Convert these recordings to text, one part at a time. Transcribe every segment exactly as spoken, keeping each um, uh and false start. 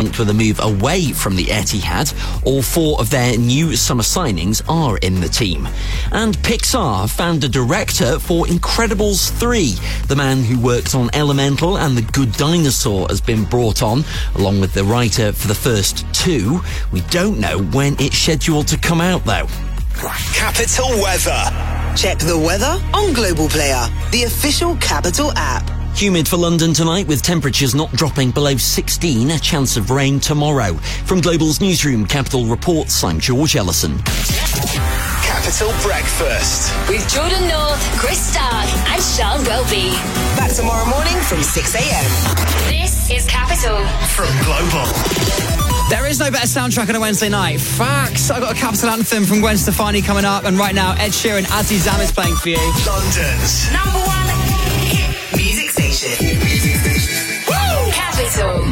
linked with a move away from the Etihad. All four of their new summer signings are in the team. And Pixar found a director for Incredibles three. The man who worked on Elemental and The Good Dinosaur has been brought on, along with the writer for the first two. We don't know when it's scheduled to come out, though. Capital Weather. Check the weather on Global Player, the official Capital app. Humid for London tonight, with temperatures not dropping below sixteen. A chance of rain tomorrow. From Global's newsroom, Capital Reports, I'm George Ellison. Capital Breakfast. With Jordan North, Chris Stark and Sean Welby. Back tomorrow morning from six a.m. This is Capital. From Global. There is no better soundtrack on a Wednesday night. Facts. I've got a Capital anthem from Gwen Stefani coming up, and right now Ed Sheeran, Azizam is playing for you. London's Number one hit music station. Music station. Woo! Capital.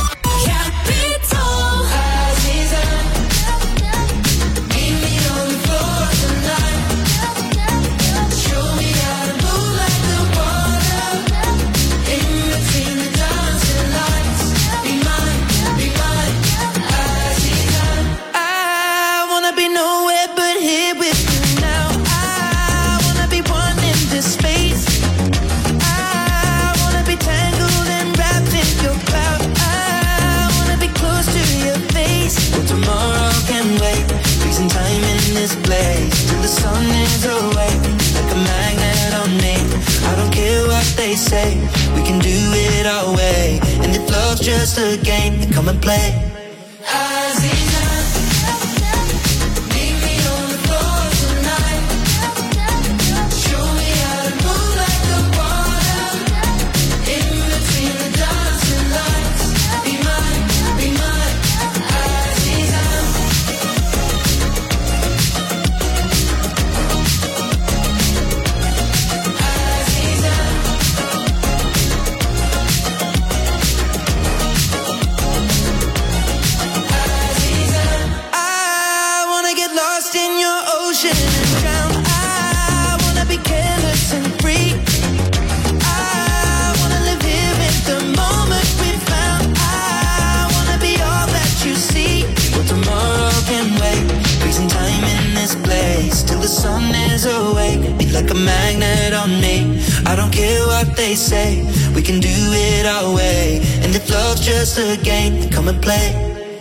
Place till the sun is awake, like a magnet on me. I don't care what they say, we can do it our way. And if love's just a game, then come and play. Like a magnet on me. I don't care what they say, we can do it our way. And if love's just a game, then come and play.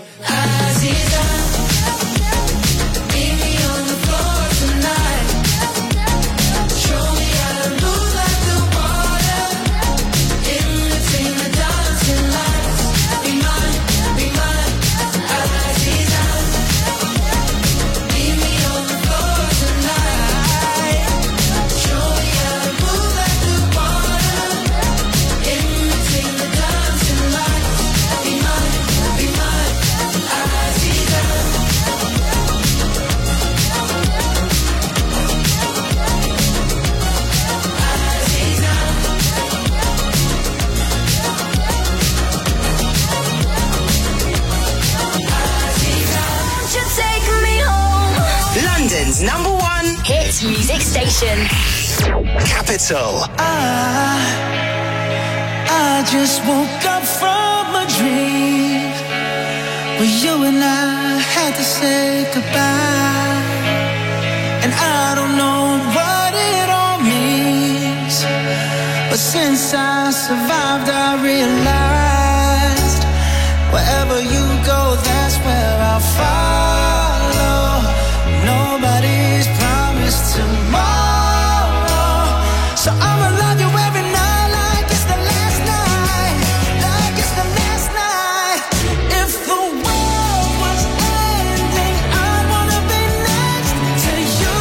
Number one hit music station. Capital. I, I just woke up from a dream where you and I had to say goodbye. And I don't know what it all means, but since I survived I realized wherever you go, that's where I'll follow. Nobody's promised tomorrow, so I'ma love you every night like it's the last night, like it's the last night. If the world was ending, I wanna be next to you.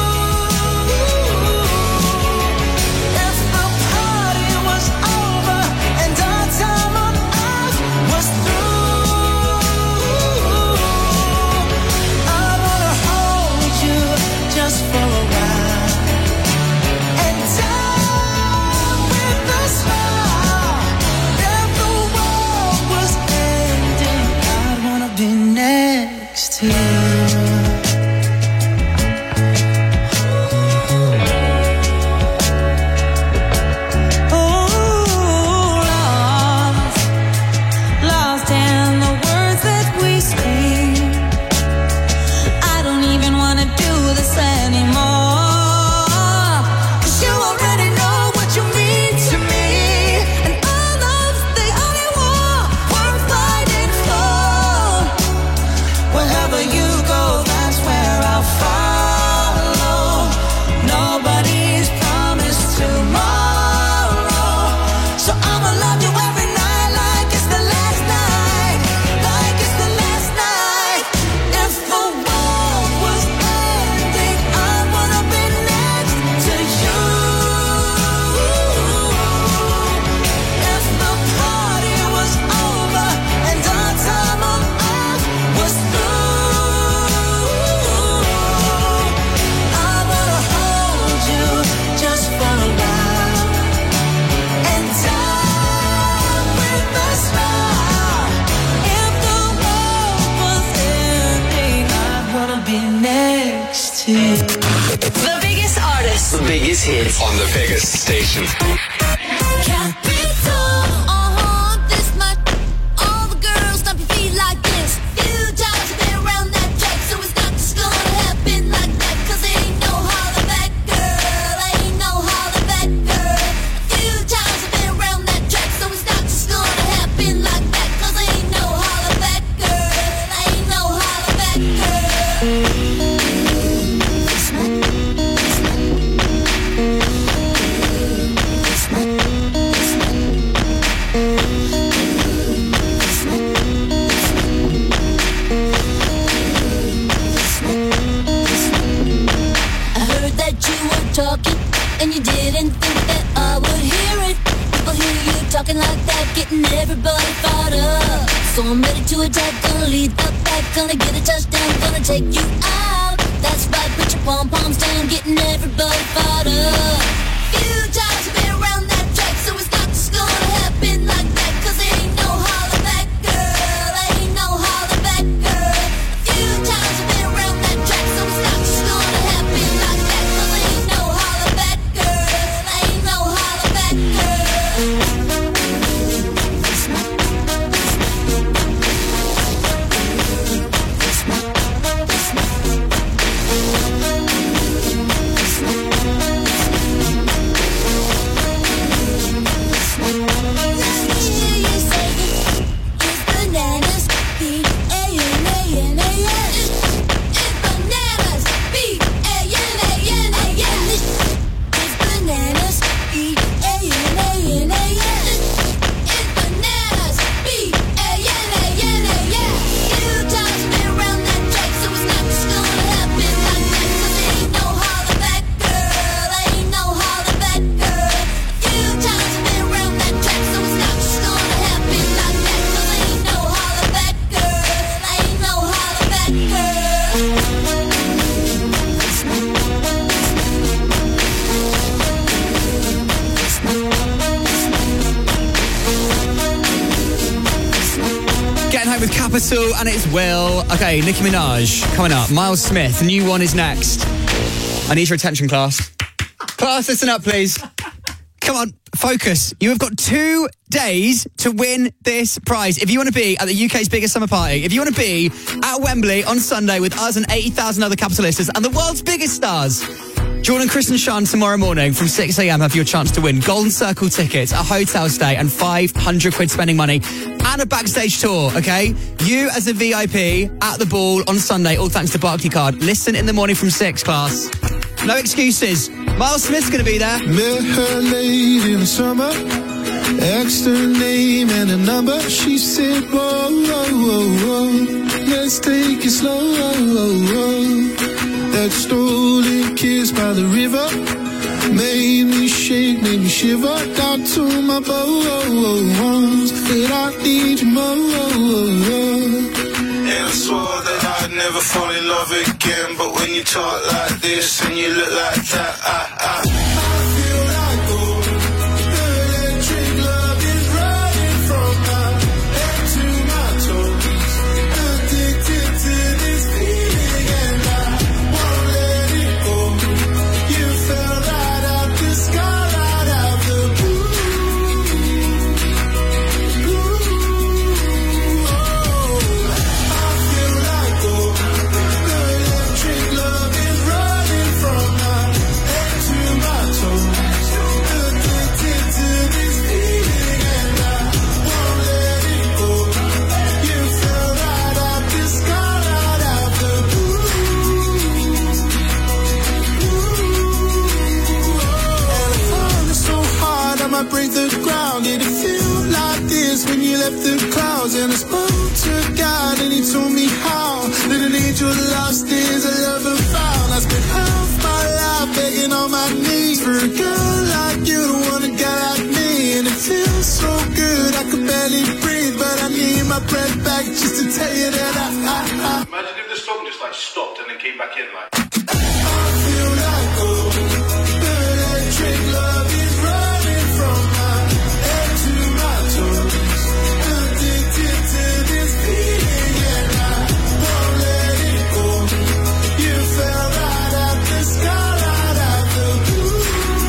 If the party was over and our time on earth was through, I wanna hold you just for a while and die with a smile. If the world was ending, I'd wanna be next to you. Lost in the Unlimited. On the biggest station. Capital. Uh-huh, this much. All the girls stomp your feet like this. Few times you've been around that track, so it's not just gonna happen like that. Cause ain't no holler back, girl. Ain't no holler back, girl. A few times you've been around that track, so it's not just gonna happen like that. Cause ain't no holler back, girl. Ain't no holler back, girl. Talking, and you didn't think that I would hear it. People hear you talking like that, getting everybody fired up. So I'm ready to attack, gonna lead the back, gonna get a touchdown, gonna take you out. That's right, put your pom-poms down, getting everybody fired up. Few times you've been around that track, so it's not just gonna happen like that. Cause ain't no holler back, girl. Ain't no holler back, girl. A few times you've been around that track, so it's not just gonna happen like that. Cause ain't no holler back, girl. Ain't no holler back, girl. Capital, and it's Will. Okay, Nicki Minaj coming up. Miles Smith, new one is next. I need your attention, class. Class, listen up, please. Come on, focus. You have got two days to win this prize. If you want to be at the U K's biggest summer party, if you want to be at Wembley on Sunday with us and eighty thousand other Capitalists and the world's biggest stars, Jordan, Chris and Sean tomorrow morning from six a.m. have your chance to win Golden Circle tickets, a hotel stay and five hundred quid spending money and a backstage tour, okay? You as a V I P at the ball on Sunday, all thanks to Barclaycard. Listen in the morning from six, class. No excuses. Miles Smith's going to be there. Met her late in the summer, asked her name and a number. She said, whoa, whoa, whoa, whoa, let's take it slow, whoa, whoa, whoa. That stolen kiss by the river made me shake, made me shiver. Down to my bones, that I need you more. And I swore that I'd never fall in love again, but when you talk like this and you look like that, I, I, I feel like gold. The electric love is running from my head to my toes. Addicted to this feeling and I won't let it go. You fell right out the sky, right out the blue. Ooh, oh, I feel like gold. The electric love is running from my head to my toes. Addicted to this feeling and I won't let it go. You fell right out the sky, right out the blue. Falling so hard I might break the ground. Did it feel like this when you left the clouds? And I spoke to God and he told me how that an angel lost is a lover found. I spent half my life begging on my knees for a girl like you to want a guy like me. And it feels so good I could barely breathe, but I need my breath back just to tell you that I, I, I Imagine if the song just like stopped and then came back in like. I feel like gold. The electric love is running from my head to my toes. Addicted to this feeling and I won't let it go. You fell right out the sky, right out the blue.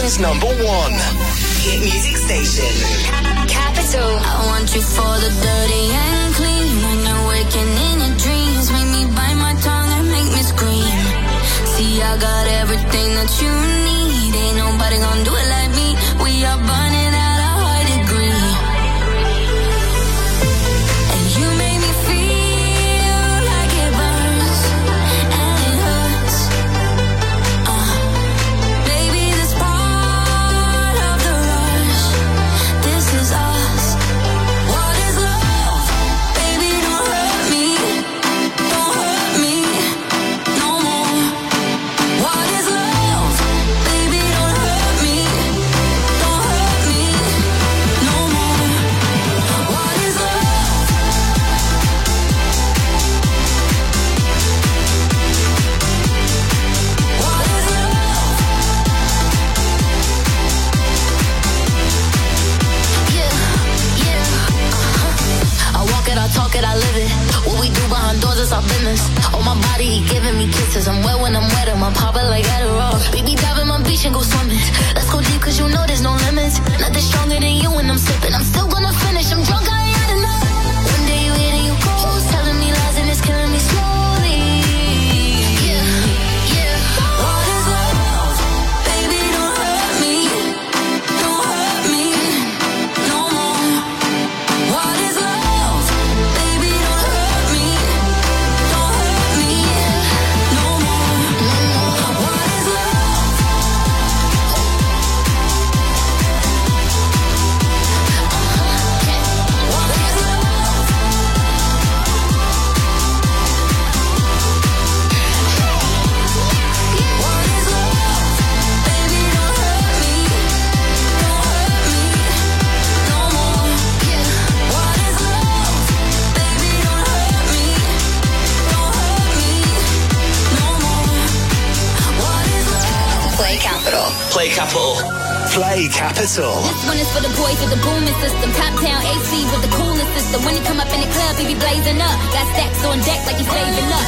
Britain's number one hit music station. Capital. I want you for the dirty and clean. When you're waking in your dreams, make me bite my tongue and make me scream. See, I got everything that you need. Ain't nobody gonna do it like me. We are burning at a high degree. And you make me feel like it burns and it hurts. Uh, baby, this part of the rush. This is us. What is love? Baby, don't hurt me. Don't hurt me no more. What is love? Baby, don't hurt me. Don't hurt me no more. What is love? What is love? Yeah, yeah, uh-huh. I walk it, I talk it, I live it. What we do behind doors is our business. On my body, he giving me kisses. I'm wet when I'm wet, I'm pop it like Adderall. Baby, dive in my beach and go swimming. Let's go deep, cause you know there's no limits. Nothing stronger than you when I'm sipping. I'm still gonna finish, I'm drunk, I ain't had enough. One day you hit and you go, telling me lies and it's killing me slowly. Yeah, yeah. What is love? Baby, don't hurt me. Don't hurt me no more. What is love? Baby, don't hurt me. Don't hurt me no more. What is love? What is love? What is love? Baby, don't hurt me. Don't hurt me no more. What is love? Baby, don't hurt me. Don't hurt me no more. What is love? Play Capital. Play Capital. Play Capital. This one is for the boys with the booming system. Top down A C with the coolest system. When he come up in the club, he be blazing up. Got stacks on deck like he's saving up.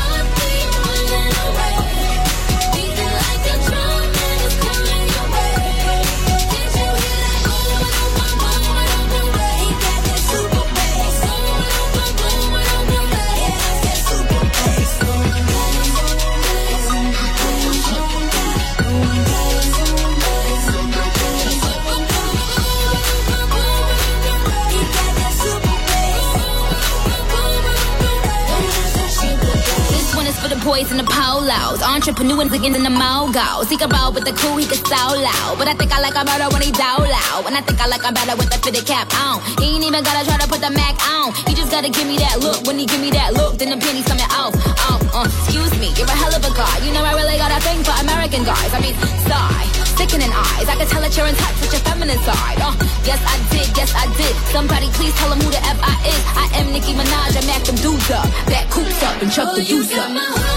This one is for the boys in the polos. Entrepreneur and in the mogos. He can roll with the crew, he can so loud. But I think I like him better when he down loud. And I think I like him better with the fitted cap on. He ain't even gotta try to put the Mac on. He just gotta give me that look. When he give me that look, then the penny's coming off. Oh, uh, excuse me, you're a hell of a guy. You know I really got a thing for American guys. I mean, sigh, sickening eyes. I can tell that you're in touch with your feminine side. Uh, yes I did, yes I did. Somebody please tell him who the F I is. I am Nicki Minaj, I mack them dudes up. Back coops up and chuck the youth up.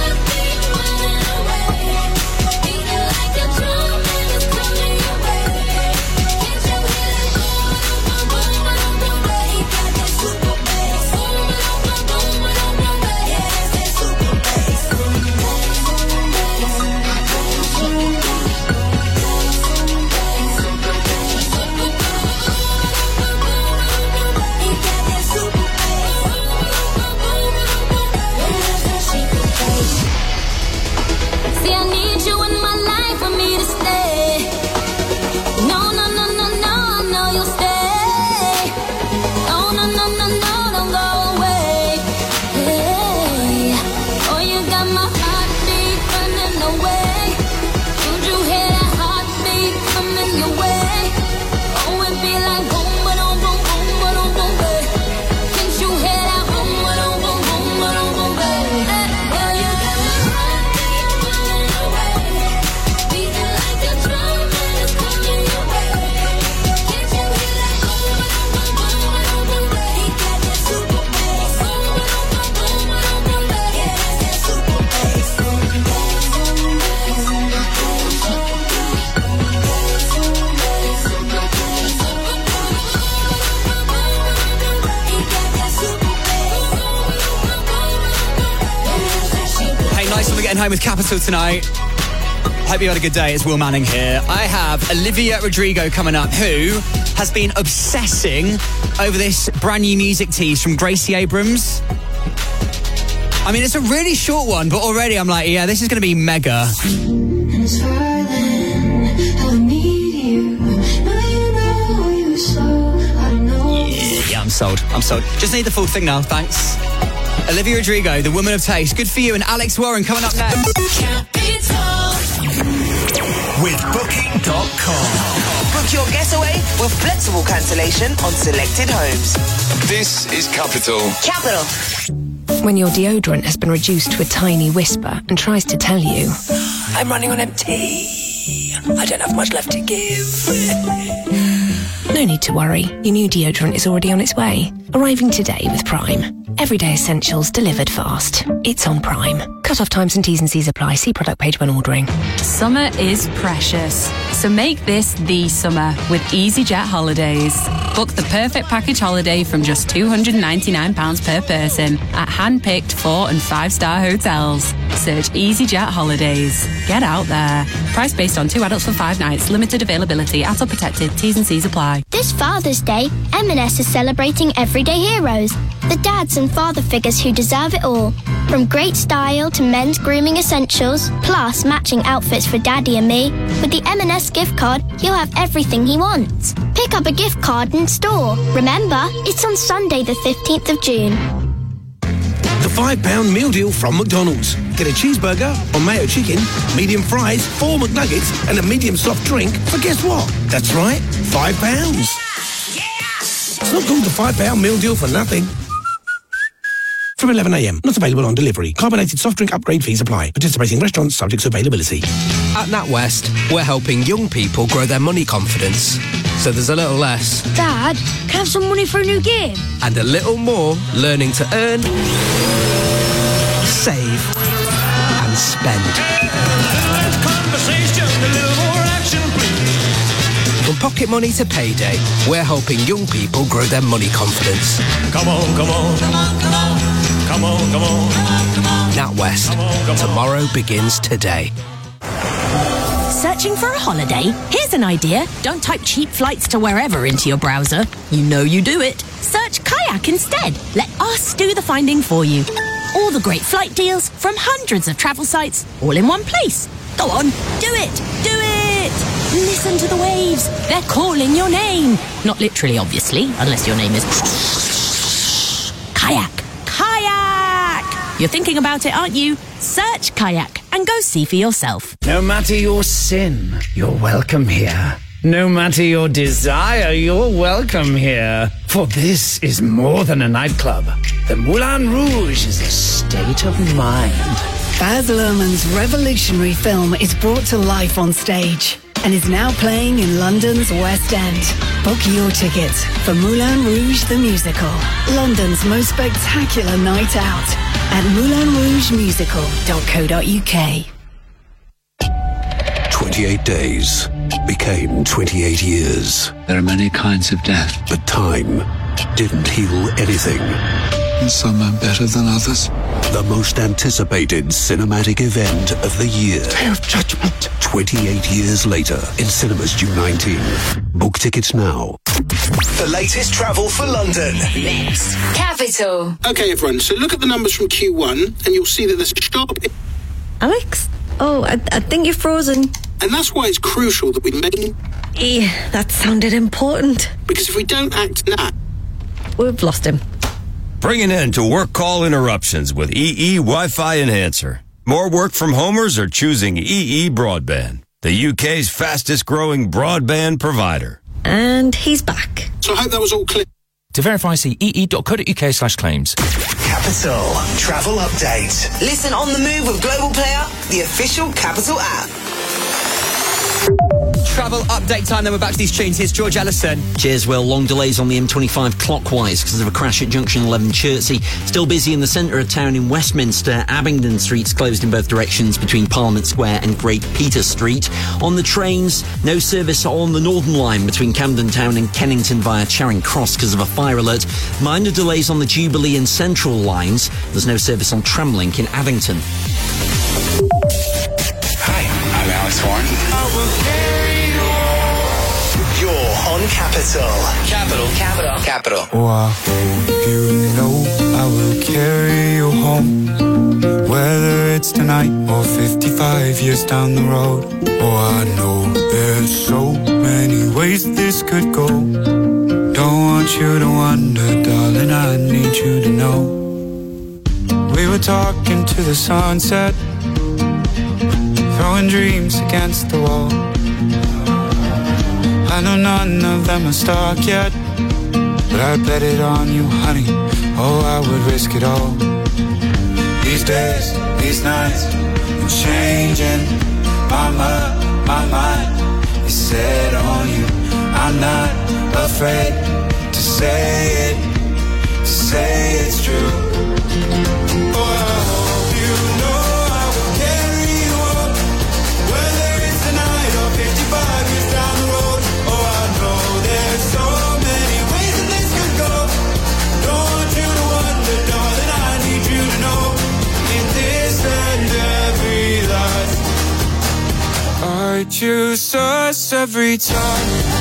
See, I need you in my life for me to stay. No, no, no, no, no, I know you'll stay. No, no, no, no, no, don't go away. Hey. Oh, you got my heartbeat running away. Don't you hear that heartbeat coming your way? Oh, it be like boom, ba-dum, boom, boom, ba-dum, boom, babe. Can't you hear that boom, ba-dum, boom, boom, ba-dum, boom, babe? Oh, you got my heartbeat running away. Beating like a drum and it's coming your way. Can't you hear that boom, ba-dum, boom, boom, ba-dum, boom, babe? He got that super bass. Boom, ba-dum, boom, boom, ba-dum, boom, babe. Yeah, that's that super bass. Hey, nice one, we're getting home with Capital tonight. Hope you had a good day. It's Will Manning here. I have Olivia Rodrigo coming up, who has been obsessing over this brand new music tease from Gracie Abrams. I mean, it's a really short one, but already I'm like, yeah, this is going to be mega. Yeah, yeah, I'm sold. I'm sold. Just need the full thing now, thanks. Olivia Rodrigo, the woman of taste. Good for you. And Alex Warren coming up next. With Booking dot com. Book your getaway with flexible cancellation on selected homes. This is Capital. Capital. When your deodorant has been reduced to a tiny whisper and tries to tell you, I'm running on empty, I don't have much left to give. No need to worry, your new deodorant is already on its way. Arriving today with Prime. Everyday essentials delivered fast. It's on Prime. Cut-off times and T's and C's apply. See product page when ordering. Summer is precious, so make this the summer with EasyJet Holidays. Book the perfect package holiday from just two hundred ninety-nine pounds per person at hand-picked four and five-star hotels. Search EasyJet Holidays. Get out there. Price based on two adults for five nights. Limited availability. At or protected. T's and C's apply. This Father's Day, M and S is celebrating everyday heroes, the dads and father figures who deserve it all. From great style to men's grooming essentials, plus matching outfits for Daddy and me. With the M and S gift card, he'll have everything he wants. Pick up a gift card in store. Remember, it's on Sunday the fifteenth of June. The five pound meal deal from McDonald's. Get a cheeseburger or mayo chicken, medium fries, four McNuggets, and a medium soft drink for guess what? That's right, five pounds. It's not called the five pound meal deal for nothing. From eleven a m. Not available on delivery. Carbonated soft drink upgrade fees apply. Participating restaurants subject to availability. At NatWest, we're helping young people grow their money confidence. So there's a little less. Dad, can I have some money for a new game? And a little more learning to earn, save, and spend. Conversation, a little more action, please. From pocket money to payday, we're helping young people grow their money confidence. Come on, come on, come on, come on. Come on, come on, come on. NatWest. Come on, come on. Tomorrow begins today. Searching for a holiday? Here's an idea. Don't type cheap flights to wherever into your browser. You know you do it. Search Kayak instead. Let us do the finding for you. All the great flight deals from hundreds of travel sites, all in one place. Go on, do it, do it. Listen to the waves. They're calling your name. Not literally, obviously, unless your name is Kayak. Kayak! You're thinking about it, aren't you? Search Kayak and go see for yourself. No matter your sin, you're welcome here. No matter your desire, you're welcome here. For this is more than a nightclub. The Moulin Rouge is a state of mind. Baz Luhrmann's revolutionary film is brought to life on stage and is now playing in London's West End. Book your tickets for Moulin Rouge the Musical, London's most spectacular night out at moulin rouge musical dot co dot uk. twenty-eight days became twenty-eight years. There are many kinds of death. But time didn't heal anything. And some are better than others. The most anticipated cinematic event of the year. Day of Judgment. twenty-eight years later in cinemas June nineteenth. Book tickets now. The latest travel for London. Mix Capital. Okay, everyone, so look at the numbers from Q one and you'll see that there's a sharp... Alex? Oh, I, I think you're frozen. And that's why it's crucial that we make... Yeah, that sounded important. Because if we don't act now... We've lost him. Bring an end to work call interruptions with E E Wi-Fi Enhancer. More work from homers are choosing E E Broadband, the U K's fastest growing broadband provider. And he's back. So I hope that was all clear. To verify, see ee.co.uk slash claims. Capital Travel Update. Listen on the move with Global Player, the official Capital app. Travel update time, then we're back to these tunes. Here's George Ellison. Cheers, Will. Long delays on the M twenty-five clockwise because of a crash at junction eleven Chertsey. Still busy in the centre of town in Westminster. Abingdon Street's closed in both directions between Parliament Square and Great Peter Street. On the trains, no service on the Northern Line between Camden Town and Kennington via Charing Cross because of a fire alert. Minor delays on the Jubilee and Central lines. There's no service on Tramlink in Addington. Hi, I'm Thanks, Warren. You're on Capital. Capital. Capital. Capital. Oh, I hope you know I will carry you home, whether it's tonight or fifty-five years down the road. Oh, I know there's so many ways this could go. Don't want you to wonder, darling, I need you to know. We were talking to the sunset, throwing dreams against the wall. I know none of them are stuck yet, but I bet it on you, honey. Oh, I would risk it all. These days, these nights, I'm changing. My mind, my mind is set on you. I'm not afraid to say it, to say it's true. Oh, I hope you know I will carry you up, whether it's tonight or fifty-five years down the road. Oh, I know there's so many ways that this could go. Don't want you to wonder, darling, I need you to know. In this and every life, I choose us every time.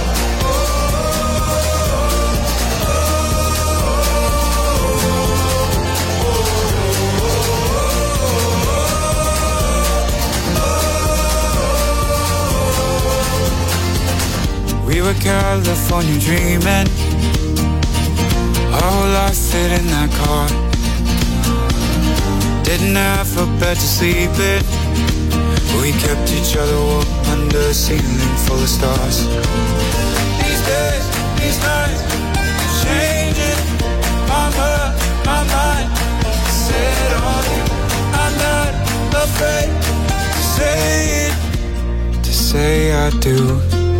We were California dreaming, our whole life fit in that car. Didn't have a bed to sleep in, but we kept each other warm under a ceiling full of stars. These days, these nights, changing. My heart, my mind, set on you. I'm not afraid to say it, to say I do.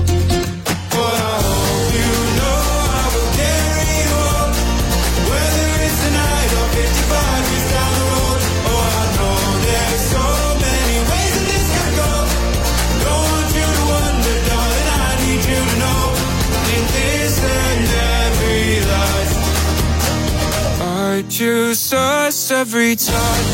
I choose us every time.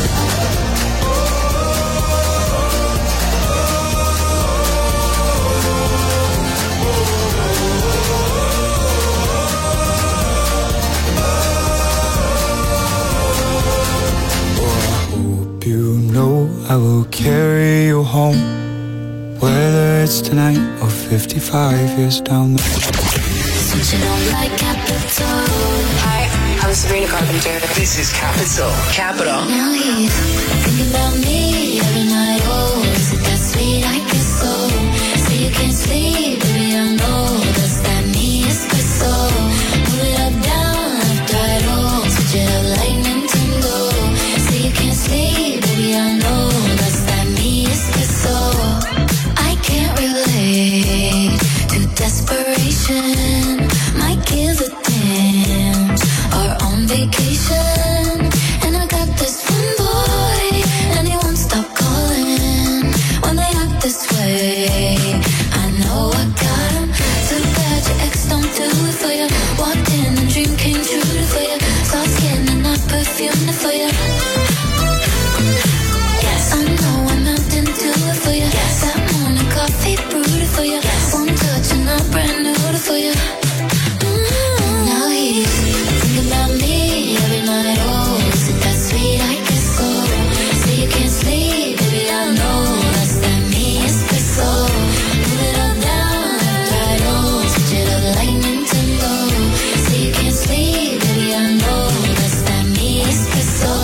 You know I will carry you home, whether it's tonight or fifty-five years down the road. Switching on like Capital. Hi, I'm Sabrina Carpenter. This is Capital. Capital. Now he's thinking about me every night. Oh, is it that sweet? I guess so. So you can't sleep, baby, I know. Does that mean it's good so? Move it up, down, left, right, oh. Switch it up like Nintendo. So you can't sleep, baby, I know. Does that mean it's good so? I can't relate to desperation. My kids are damned, are on vacation. And I got this one boy, and he won't stop calling when they act this way. I know I got him. Too bad your ex don't do it for you. Walked in and dream came true for you. Soft skin and not perfume for you. Yes, I know I'm out into it for you. Yes, that morning coffee brewed for you. Yes, one touch and I'm brand new for you. Mm-hmm. Now he's thinking about me every night. Oh, is it that sweet? I guess so. So you can't sleep, baby, I know. That's that me, it's good so. Move it up, down, left, right, oh. Switch it up like Nintendo. So you can't sleep, baby, I know. That's that me, it's good so.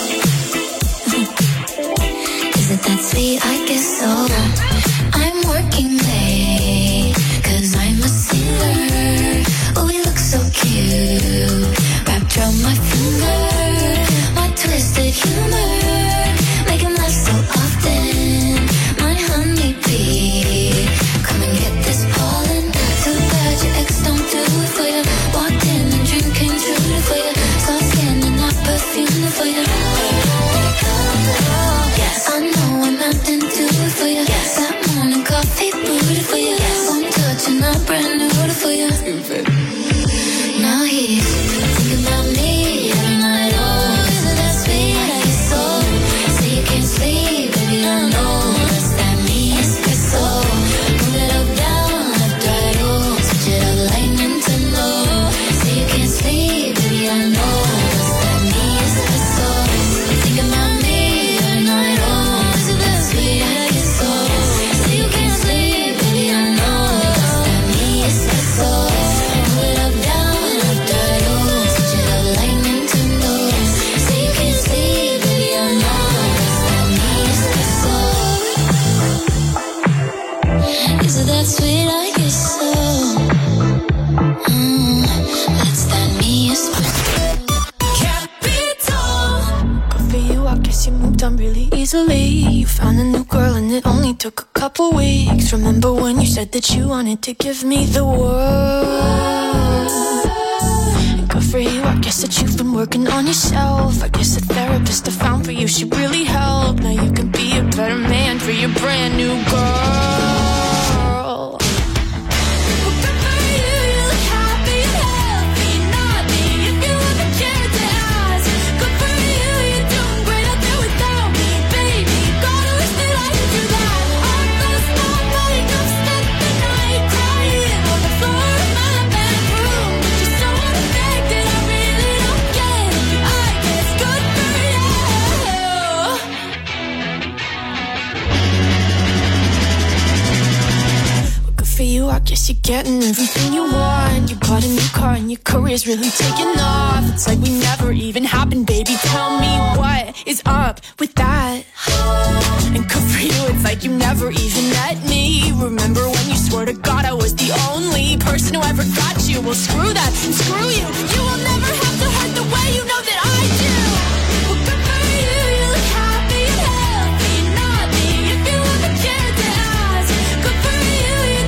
Is it that sweet? I guess so. I'm working late, cause I'm a singer. Oh, we look so cute, wrapped around my finger. My twisted humor, make him laugh so often. My honeybee, come and get this pollen. Too bad your ex don't do it for you. Walked in and dream came true for you. Soft skin and not perfume for you. Yes, I know I'm out into it for you. Yes, that morning coffee brewed for you. Yes, one touch and I'm brand new for you. Now he's thinking about me every night. Oh, is it that sweet? I guess so. So you can't sleep, baby, I know. That's that me, it's moved on really easily. You found a new girl and it only took a couple weeks. Remember when you said that you wanted to give me the world? And good for you, I guess that you've been working on yourself. I guess the therapist I found for you should really help. Now you can be a better man for your brand new girl. I guess you're getting everything you want. You bought a new car and your career's really taking off. It's like we never even happened, baby. Tell me what is up with that? And good for you, it's like you never even met me. Remember when you swore to God I was the only person who ever got you? Well, screw that and screw you. You will never have to hurt the way you know that I do. Well, good for you, you look happy and healthy. Not me, if you ever cared to ask. Good for you.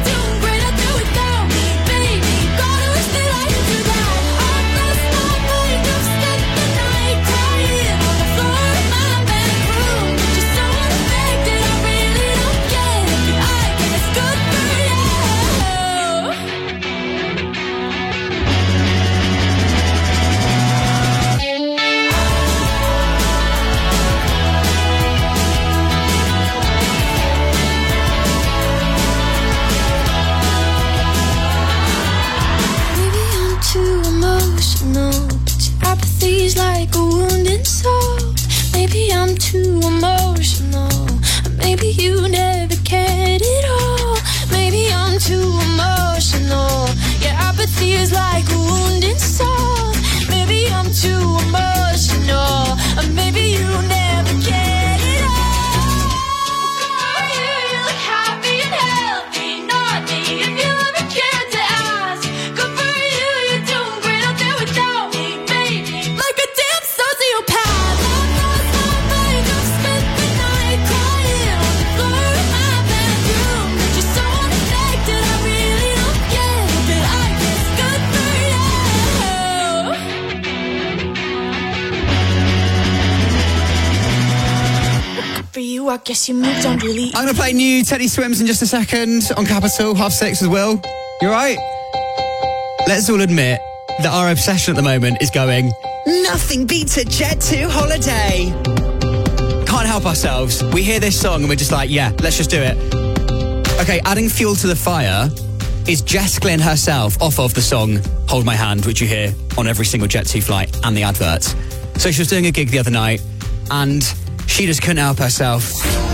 Apathy's like a wounded soul. Maybe I'm too emotional. Maybe you never cared at all. Maybe I'm too emotional. Yeah, apathy is like a wounded soul. Maybe I'm too emotional. Maybe you never cared at all. You, you look happy and healthy. Not me, if you ever cared to ask. Good for you, you're doing great out there without me. Like a damn sociopath. I've lost my mind. I've spent the night crying on the floor of my bedroom. You're so unaffected, I really don't get it. But I guess good for you. Good for you, I guess you moved on really. I'm going to play new Teddy Swims in just a second on Capital, half six as well. You alright? Let's all admit that our obsession at the moment is going, nothing beats a Jet two holiday. Can't help ourselves. We hear this song and we're just like, yeah, let's just do it. Okay, adding fuel to the fire is Jess Glynn herself off of the song Hold My Hand, which you hear on every single Jet two flight and the adverts. So she was doing a gig the other night and she just couldn't help herself.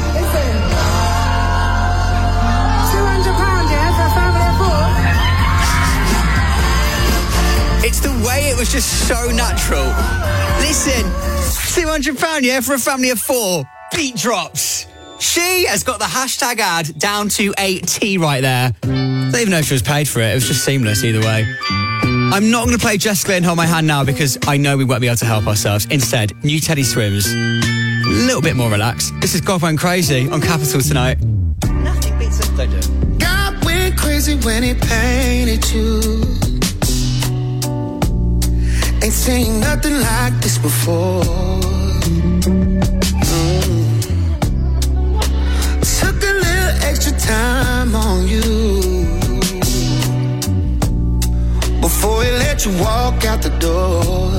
It's the way it was just so natural. Listen, two hundred pounds, yeah, for a family of four. Beat drops. She has got the hashtag ad down to a T right there. I don't even know if she was paid for it. It was just seamless either way. I'm not going to play Jess Glynn Hold My Hand now because I know we won't be able to help ourselves. Instead, new Teddy Swims. A little bit more relaxed. This is God Went Crazy on Capital tonight. Nothing beats it. Don't do it. God went crazy when he painted you. Ain't seen nothing like this before. Mm. Took a little extra time on you before he let you walk out the door.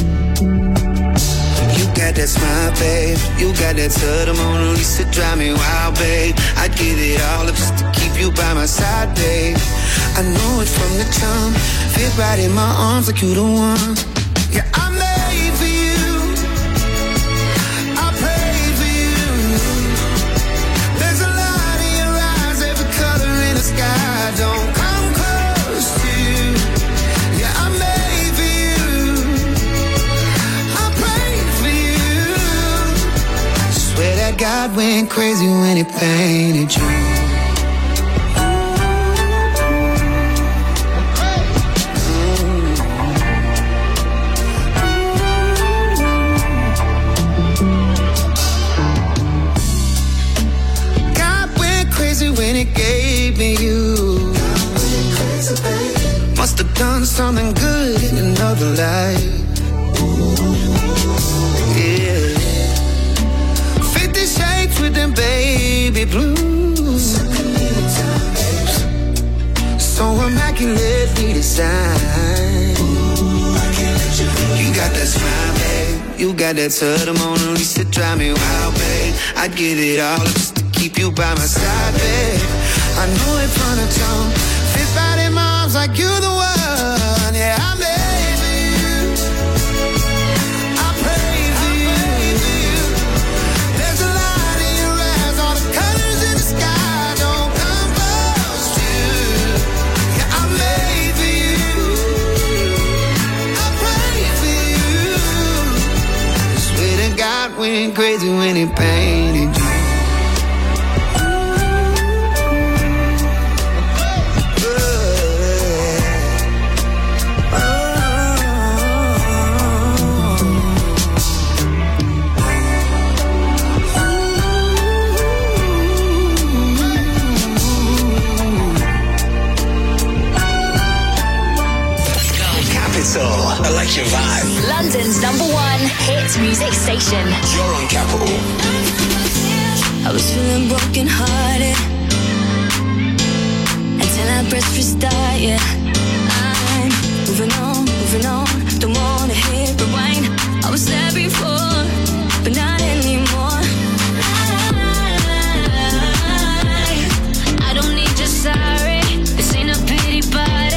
You got that smile, babe. You got that to the Mona Lisa, drive me wild, babe. I'd give it all up just to keep you by my side, babe. I know it from the jump. Fit right in my arms like you the one. Yeah, I'm made for you. I prayed for you. There's a light in your eyes, every color in the sky. Don't come close to you. Yeah, I'm made for you. I prayed for you. Swear that God went crazy when he painted you. the light. Yeah. Fifty shades with them baby blues. So immaculately designed. You got that smile, babe. You got that touch, the Mona Lisa, drive me wild, babe. I'd give it all just to keep you by my side, babe. I know it from the tone. Fit right in my arms like you the one. Yeah, I made for you. I pray for you. There's a light in your eyes, all the colors in the sky don't come close to you. Yeah, I made for you. I pray for you. Swear to God, went crazy when he painted you. I like your vibe. London's number one hit music station. You're on Capital. I was feeling broken hearted until I pressed restart, yeah. I'm moving on, moving on. Don't wanna hit rewind. I was there before, but not anymore. I, I don't need your sorry. This ain't a pity party.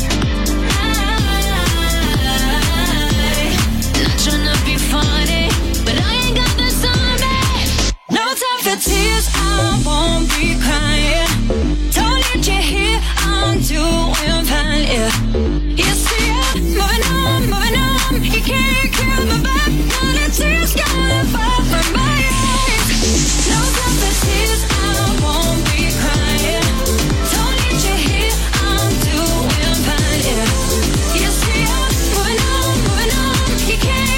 Funny, but I ain't got the time. No time for tears, I won't be crying. Don't need you here, I'm doing fine, yeah. You see, I'm moving on, moving on. You can't kill my vibe. Now the tears gotta fall from my eyes. No time for tears, I won't be crying. Don't need you here, I'm doing fine, yeah. You see, I'm moving on, moving on. You can't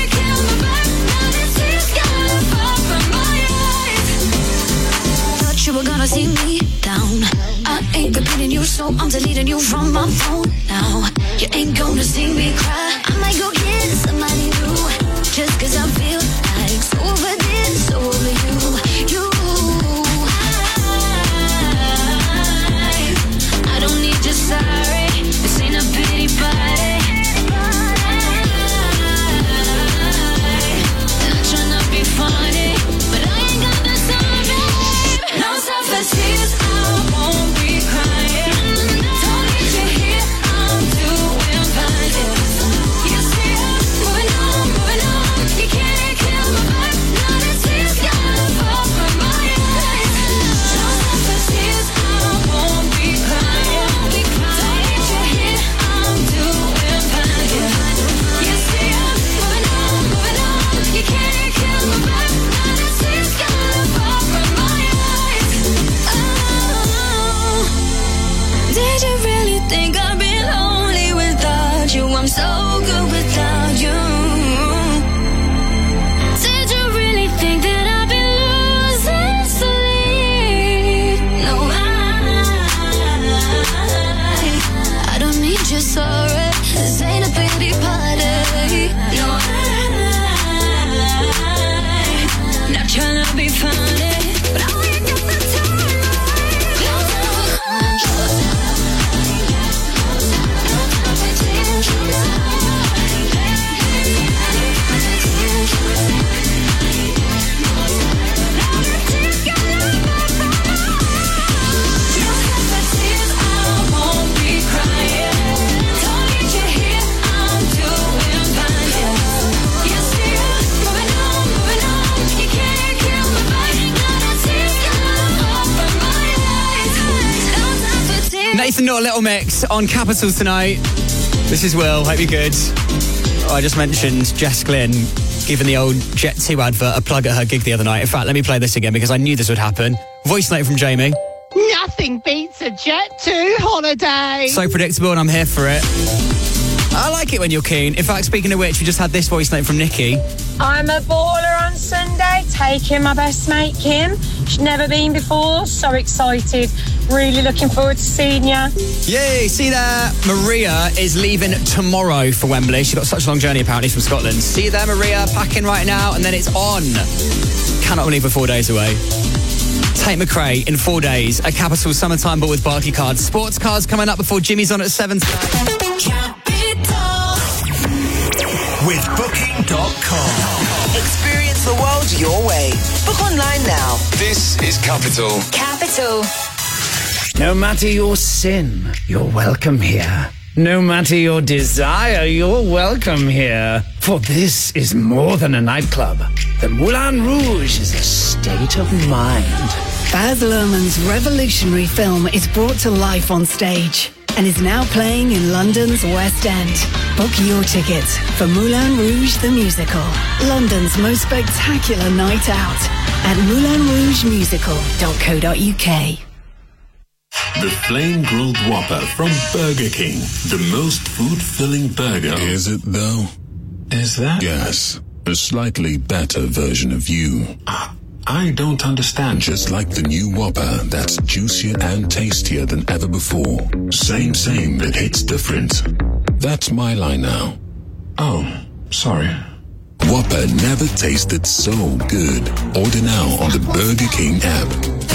you were gonna see me down. I ain't repeating you, so I'm deleting you from my phone now. You ain't gonna see me cry. I might go get somebody new, just cause I feel like so over this, so over you. You, I, I don't need your sorry. This ain't a pity party. Not trying to be funny, but I ain't got the time, babe. No time for tears, I won't be crying. Don't need you here, I'm doing fine, yeah. You see, I'm moving on, moving on. You can't kill my vibe. Now the tears gotta fall from my eyes. No time for tears, I won't be crying. Don't need you here, I'm doing fine, yeah. You see, I'm moving on, moving on. You can't kill my vibe. Now the tears gotta fall from my eyes. Oh, did you really think I'd be lonely without you? I'm so good without you. Did you really think that I'd be losing sleep? No, I, I don't need your sorry. This ain't a pity party. No, I, not trying to be funny, but I ain't got the time. Nathan Naughton Little Mix on Capital tonight. This is Will, hope you're good. Oh, I just mentioned Jess Glynn giving the old Jet two advert a plug at her gig the other night. In fact, let me play this again because I knew this would happen. Voice note from Jamie. Nothing beats a Jet two holiday. So predictable and I'm here for it. I like it when you're keen. In fact, speaking of which, we just had this voice note from Nikki. I'm a baller on Sunday, taking my best mate Kim. Rouge. Never been before. So excited. Really looking forward to seeing ya. Yay, see there. Maria is leaving tomorrow for Wembley. She got such a long journey apparently from Scotland. See you there, Maria. Packing right now, and then it's on. Cannot believe we're four days away. Tate McRae in four days. A Capital Summertime Ball with Barclay Cards. Sports cars coming up before Jimmy's on at seven. With Booking dot com. Experience the world your way. Book online now. This is Capital. Capital. No matter your sin, you're welcome here. No matter your desire, you're welcome here. For this is more than a nightclub. The Moulin Rouge is a state of mind. Baz Luhrmann's revolutionary film is brought to life on stage and is now playing in London's West End. Book your tickets for Moulin Rouge the Musical, London's most spectacular night out at moulin rouge musical dot co dot uk. The Flame Grilled Whopper from Burger King. The most food-filling burger. Is it, though? Is that? Yes. A slightly better version of you. Uh, I don't understand. Just like the new Whopper that's juicier and tastier than ever before. Same, same, but it's different. That's my line now. Oh, sorry. Whopper never tasted so good. Order now on the Burger King app.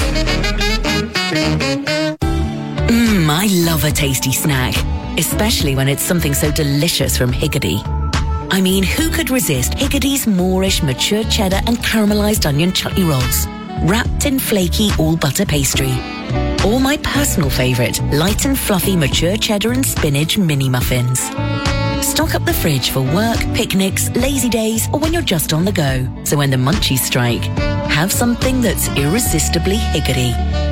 Mmm, I love a tasty snack, especially when it's something so delicious from Higgidy. I mean, who could resist Higgidy's Moorish mature cheddar and caramelized onion chutney rolls, wrapped in flaky all-butter pastry? Or my personal favorite, light and fluffy mature cheddar and spinach mini muffins. Stock up the fridge for work, picnics, lazy days, or when you're just on the go. So when the munchies strike, have something that's irresistibly Higgidy.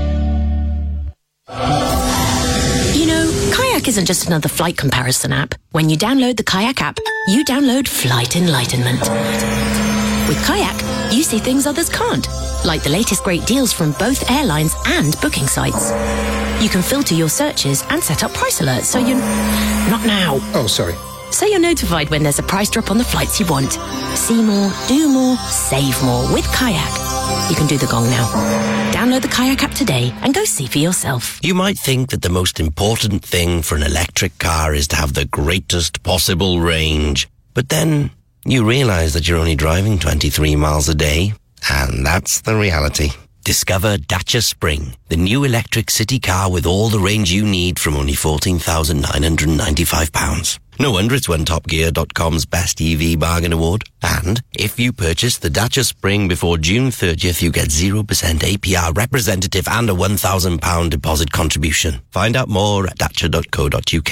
You know, Kayak isn't just another flight comparison app. When you download the Kayak app, you download Flight Enlightenment. With Kayak, you see things others can't, like the latest great deals from both airlines and booking sites. You can filter your searches and set up price alerts so you... Not now. Oh, sorry. So you're notified when there's a price drop on the flights you want. See more, do more, save more with Kayak. You can do the gong now. Download the Kayak app today and go see for yourself. You might think that the most important thing for an electric car is to have the greatest possible range. But then you realize that you're only driving twenty-three miles a day. And that's the reality. Discover Dacia Spring, the new electric city car with all the range you need from only fourteen thousand nine hundred ninety-five pounds. No wonder it's won Top Gear dot com's Best E V Bargain Award. And if you purchase the Dacia Spring before June thirtieth, you get zero percent A P R representative and a one thousand pounds deposit contribution. Find out more at dacia dot co dot uk.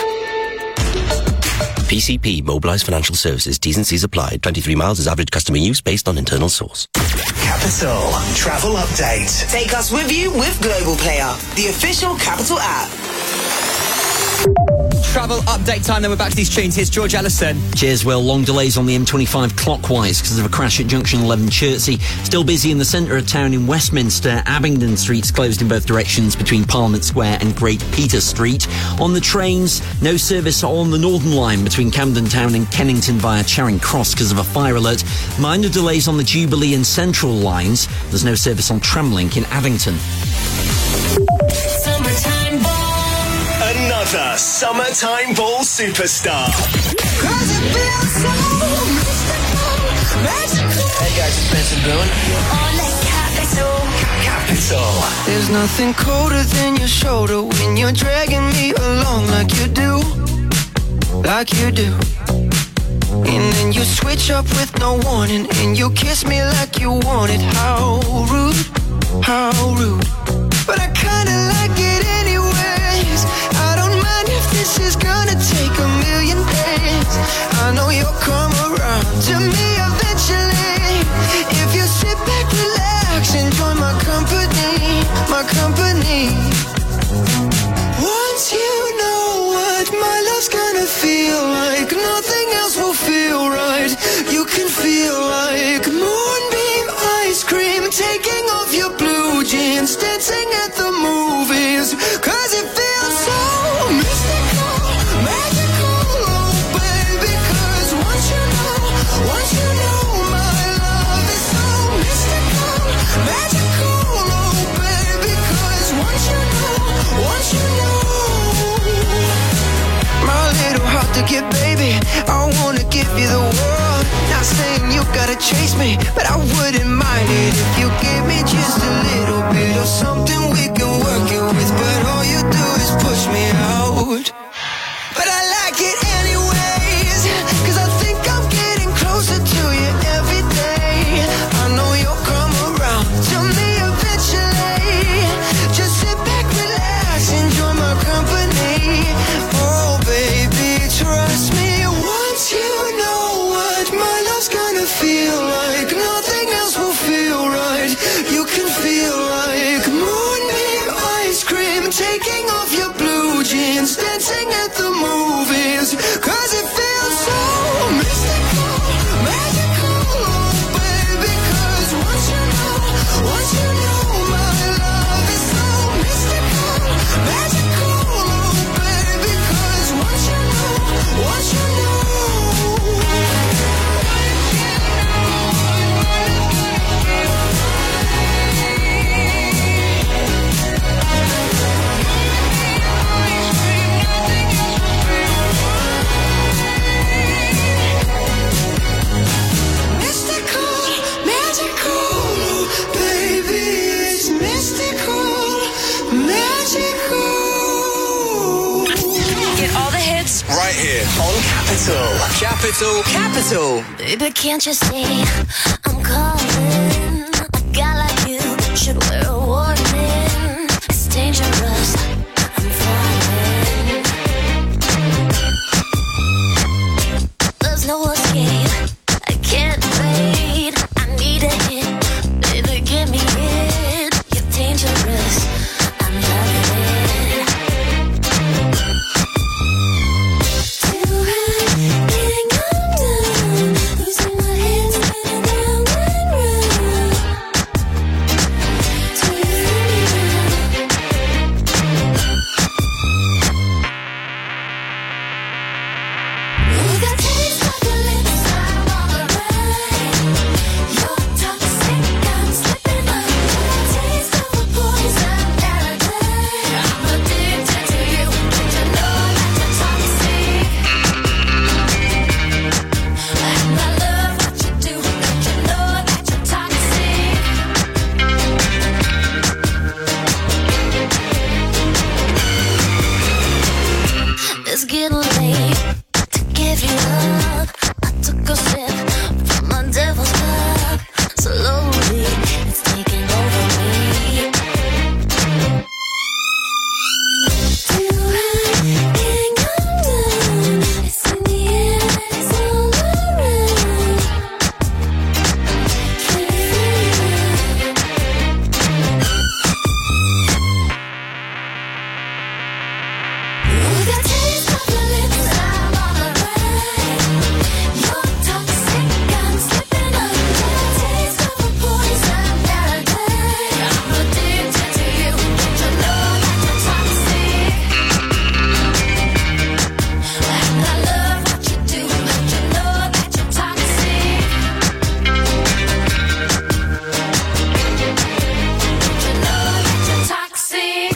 P C P, Mobilised Financial Services, T's and C's applied. twenty-three miles is average customer use based on internal source. Capital Travel Update. Take us with you with Global Player, the official Capital app. Travel update time, then we're back to these tunes. Here's George Ellison. Cheers, Will. Long delays on the M twenty-five clockwise because of a crash at junction eleven Chertsey. Still busy in the centre of town in Westminster. Abingdon Street's closed in both directions between Parliament Square and Great Peter Street. On the trains, no service on the Northern Line between Camden Town and Kennington via Charing Cross because of a fire alert. Minor delays on the Jubilee and Central lines. There's no service on Tramlink in Addington. Summertime Ball. Another Summertime Ball superstar. Hey guys, it's Benson Boone. On the Capital. Capital. There's nothing colder than your shoulder when you're dragging me along like you do. Like you do. And then you switch up with no warning and you kiss me like you want it. How rude, how rude. But I kinda like it anyways. I don't mind if this is gonna take a million days. I know you'll come around to me eventually. If you sit back, relax, enjoy my company, my company. Once you know what my love's gonna feel like, nothing else will feel right. You can feel like moonbeam ice cream, taking off your blue jeans, dancing at the movies, cause it feels so mystical, magical, oh baby, cause once you know, once you know my love is so mystical, magical, chase me, but I wouldn't mind it if you give me just a little bit of something we can work it with. But all you do is push me out. But I like it anyways, cause I think I'm getting closer to you every day. I know you'll come around to me eventually. Just sit back, relax, enjoy my company. Oh baby, trust me, once you know what my love's gonna feel like, nothing else will feel right. You can feel like moonbeam ice cream, taking off your blue jeans, dancing at the movies, cause it feels so mystical, magical, oh baby, cause once you know, once you know my love is so mystical, magical, oh baby, cause once you know, once you know. Right here on Capital. Capital. Capital. Baby, can't you see I'm calling? A guy like you should wear a warning. It's dangerous. I'm falling. There's no escape. I can't wait. I need a hit. Baby, give me it. You're dangerous. I'm loving it. It's getting late to give you up. I took a sip from my devil's cup. Slowly, it's taking over me. Tonight, can't come down. It's in the air, it's all around. Can you feel it? Got taste of your lips, I'm on the ride. You're toxic, I'm slipping under. Taste of a poison paradise. I'm addicted to you, don't you know that you're toxic? And I love what you do, don't you know that you're toxic? Don't you know that you're toxic?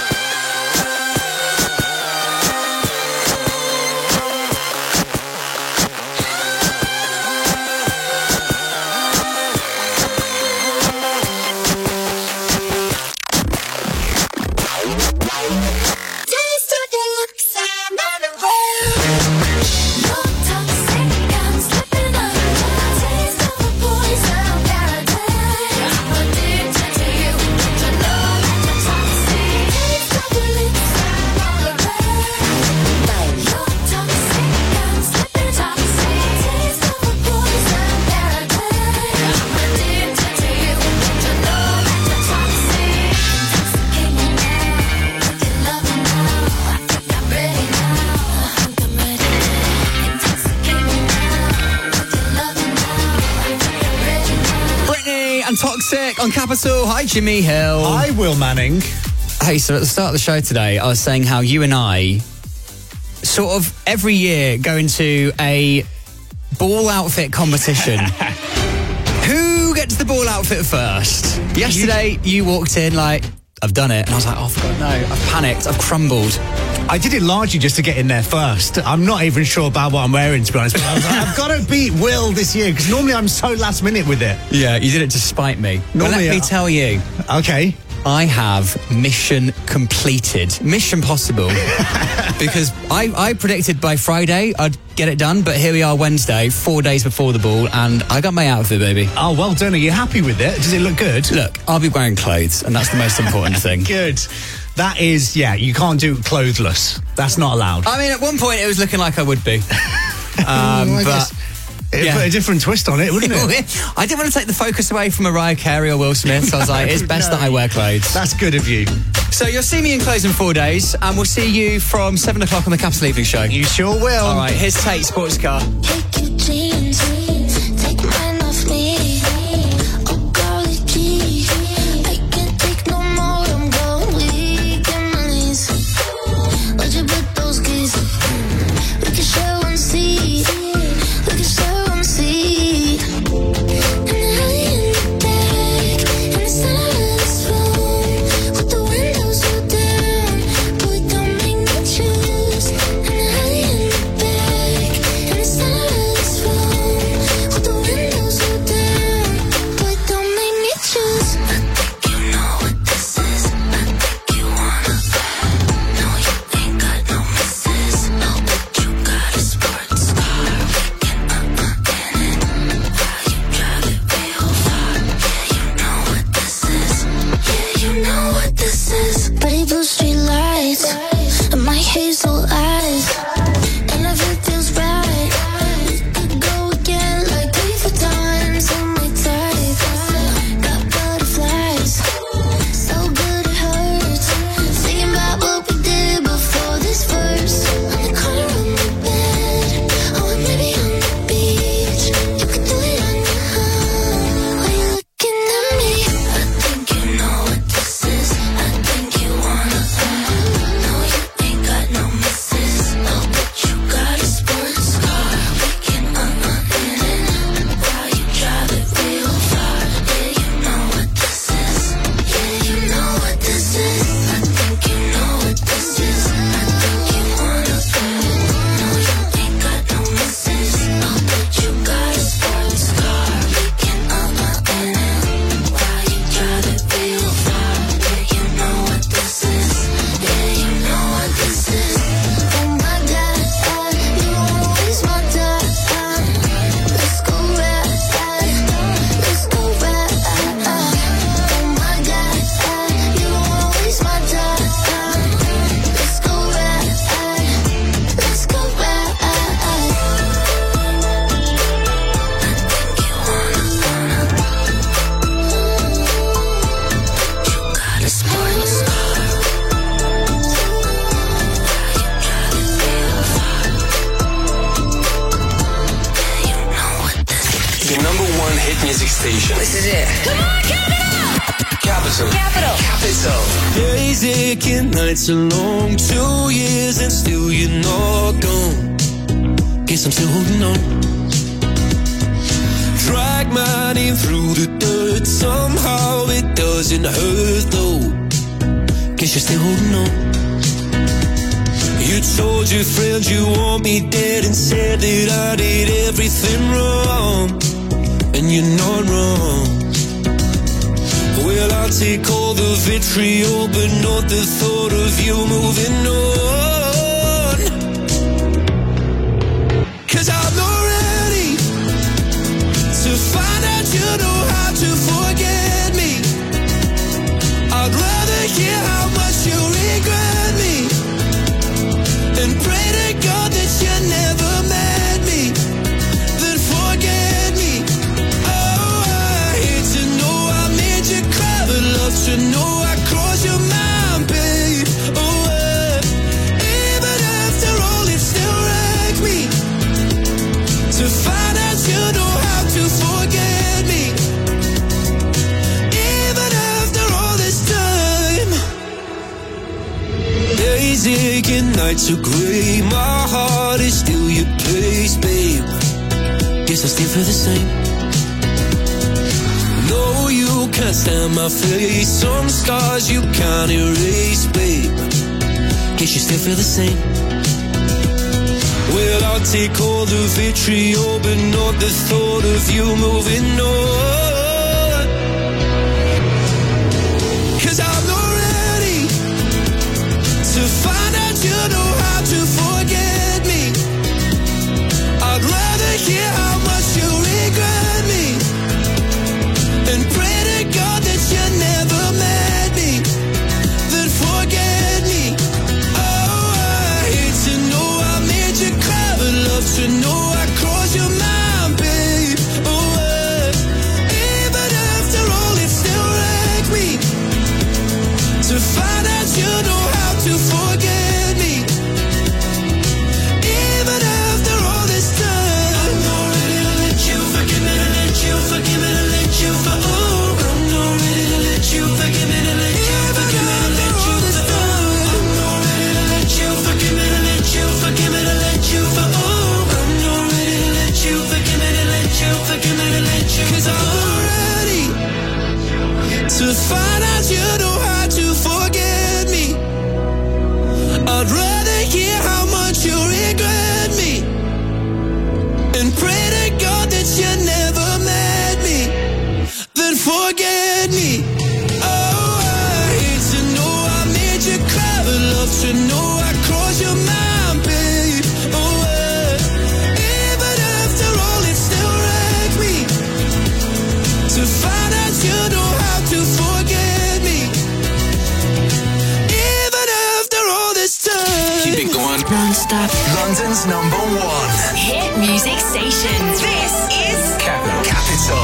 Taste of your lips, I'm on the road. You're toxic, I'm slipping under. Taste of a poison paradise. I'm addicted to you, don't you know that you're toxic? Taste of your lips, I'm on the road. You're toxic, I'm slipping toxic. Taste of a poison paradise. I'm addicted to you, don't you know that you're toxic? Intoxicate me now with your loving now. I think I'm ready now. I think I'm ready. Intoxicate me now with your loving now. I think I'm ready now. Britney and Toxic on Capital. Hi, Jimmy Hill. Hi, Will Manning. Hey, so at the start of the show today, I was saying how you and I sort of every year go into a ball outfit competition. Who gets the ball outfit first? Yesterday, you walked in like, I've done it. And I was like, oh, for God, no. I've panicked. I've crumbled. I did it largely just to get in there first. I'm not even sure about what I'm wearing, to be honest. But I was like, I've got to beat Will this year, because normally I'm so last minute with it. Yeah, you did it to spite me. Well, let Normally, me I- tell you. Okay. I have mission completed. Mission possible. Because I, I predicted by Friday I'd get it done, but here we are Wednesday, four days before the ball, and I got my outfit, baby. Oh, well done. Are you happy with it? Does it look good? Look, I'll be wearing clothes, and that's the most important thing. Good. That is, yeah, you can't do clothless. That's not allowed. I mean, at one point it was looking like I would be. um, I but... guess it'd yeah. put a different twist on it, wouldn't it? I didn't want to take the focus away from Mariah Carey or Will Smith, so I was like, it's best No. that I wear clothes. That's good of you. So you'll see me in clothes in four days, and we'll see you from seven o'clock on the Capital Evening Show. You sure will. All right, here's Tate, Sports Car. Take your jeans, take mine off me. Oh, golly gee, I can't take no more. I'm going weak in my knees. Where'd you put those keys? We can share one seat. We can share one seat. And I in the back, in the center of this room, with the windows rolled down. Boy, don't make me choose. And I in the back, in the center of this room, with the windows rolled down. Boy, don't make me choose. I think you know what this is. I think you wanna. No, you ain't got no misses. No, but you got a sports car. We can uh-uh in it while you drive it real far. Yeah, you know what this is. Yeah, you know what this is. Pretty blue street lights and my hazel eyes. And if it feels right, we could go again like three, four times in my type. Got butterflies, so good it hurts. Thinking about what we did before this verse. On the corner of my bed, oh, and maybe on the beach. You can do it on your own. Why you looking at me? I think you know what this is. I think you wanna. No, you ain't got no misses. No, but you got a sports car. We can uh-uh in it while you drive it real far. Yeah, you know what this is. Yeah, you know what this is. I think you know what this is. I think you wanna. No, you ain't got no misses. No, but you got a sports car. We can uh-uh in it while you drive it real far. Yeah, you know what this is. Yeah, you know what this is. Oh my God, you wanna waste my time. Let's go ride, let's go ride. Oh my God, you wanna waste my time. Let's go ride, let's go ride. I think you wanna, you got a sports car. The number one hit music station. This is it. Come on, Capital. Capital. Capital. Days aching, nights are long, two years and still you're not gone. Guess I'm still holding on. Drag my name through the dirt, somehow it doesn't hurt though. Guess you're still holding on. You told your friends you want me dead and said that I did everything wrong. And you're not wrong. Well, I'll take all the vitriol, but not the thought of you moving on. Cause I'm not ready to find out you know how to forget me. I'd rather hear how much you regret me and pray to God that you never met me, then forget me. Oh, I hate to know I made you cry, but love to know I crossed your mind, babe. Oh, uh, even after all, it still wrecked me to find out you know how to forget me. Even after all this time. Days aching, nights are grey, my heart is still your place, babe. Guess I still feel the same. No, you can't stand my face, some scars you can't erase, babe. guess you still feel the same. Well, I'll take all the vitriol, but not the thought of you moving on. 'Cause I'm not ready to find out you know how to forget me. I'd rather hear how much you regret me and pray to God that you never met me, then forget me. Oh, I hate to know I made you cry, but love to know I crossed your mind, babe. Oh, uh, even after all, it still wrecked me to find out you know how to forget me. Even after all this time, I'm not ready to let you forgive me, to let you forgive me, to let you for oh, I'm not ready to let you forgive me, to let you forgive me, to let you for oh, I'm not ready to let you forgive me, to let you forgive me, to let you for oh, I'm not ready to let you forgive me, to let you forgive me, to let you 'cause I'm not ready to find out you know how to forget me. I'd rather hear how much you regret me and pray to God that you never met me, then forget me. Oh, I hate to know I made you cry, but love to know I crossed your mind, babe. Oh, uh, even after all, it still wrecked me to find out you know how to forget me. Even after all this time. Keep it going. Non-stop. London's number one Hit music station. This is Capital. Capital.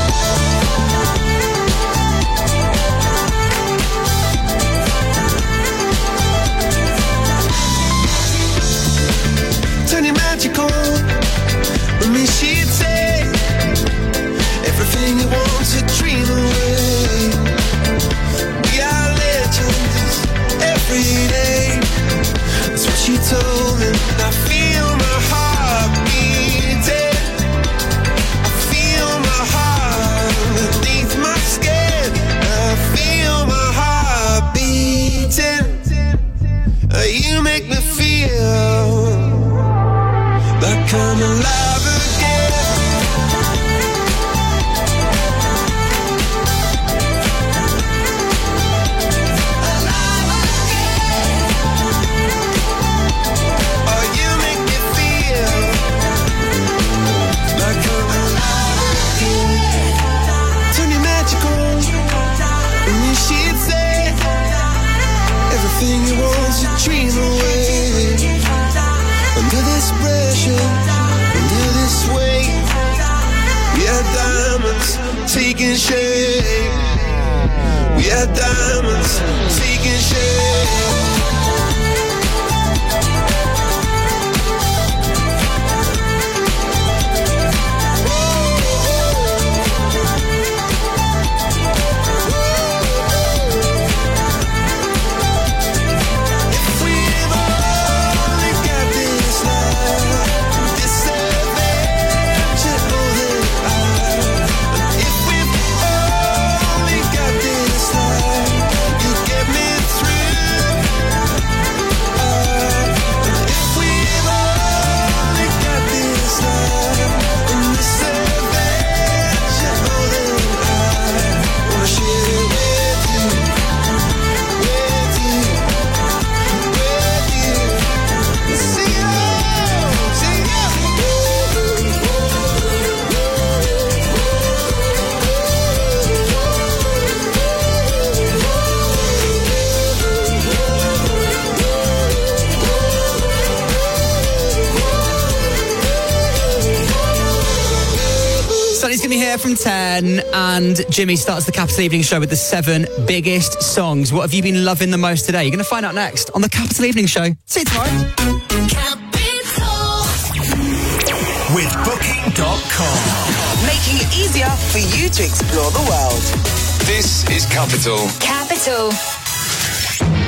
Turning magical. With me, she'd say everything you want to dream away. We are legends every day. That's what she told me. I feel my heart beating. I feel my heart beneath my skin. I feel my heart beating. You make me feel like I'm alive again. Alive again. Oh, you make me feel like I'm alive again. Turn you magical. And you she'd say everything you want to dream away. Under this pressure, under this weight, we are diamonds taking shape. We are diamonds taking shape. Sunny's going to be here from ten, and Jimmy starts the Capital Evening Show with the seven biggest songs. What have you been loving the most today? You're going to find out next on the Capital Evening Show. See you tomorrow. With Booking dot com. Making it easier for you to explore the world. This is Capital. Capital.